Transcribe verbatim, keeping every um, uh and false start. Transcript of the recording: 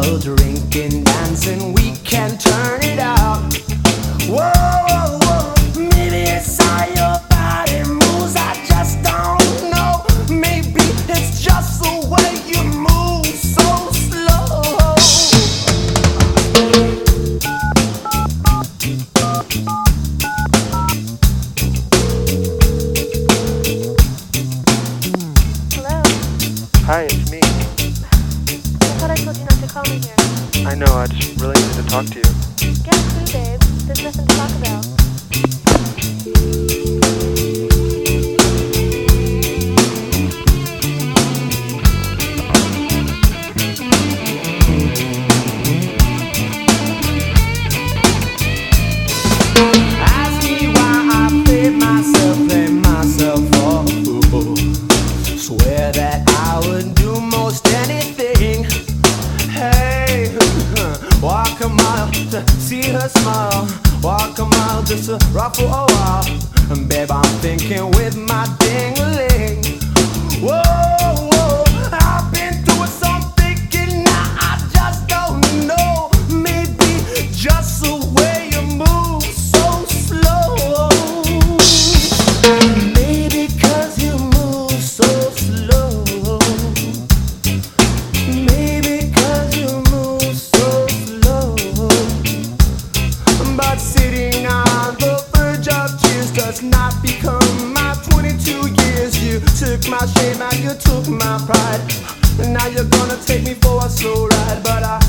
ball, drinking, dancing, we can turn it out. Whoa, whoa, whoa, maybe it's how your body moves, I just don't know. Maybe it's just the way you move so slow. Hello? Hi, it's me. I thought I told you not to call me here. I know, I just really needed to talk to you. Get a clue, babe. There's nothing to talk about. Ask me why I play myself, play myself for a fool. Swear that I would do most anything. Hey, walk a mile to see her smile. Walk a mile just to rock for a while. And babe, I'm thinking with my ding-a-ling. Whoa, whoa, I've been through some thinking now, I just don't know. Maybe just the way you move so slow. Maybe 'cause you move so slow. Maybe 'cause you move so slow. But sitting on the verge of tears does not become my twenty-two years. You took my shame and you took my pride. And now you're gonna take me for a slow ride. But I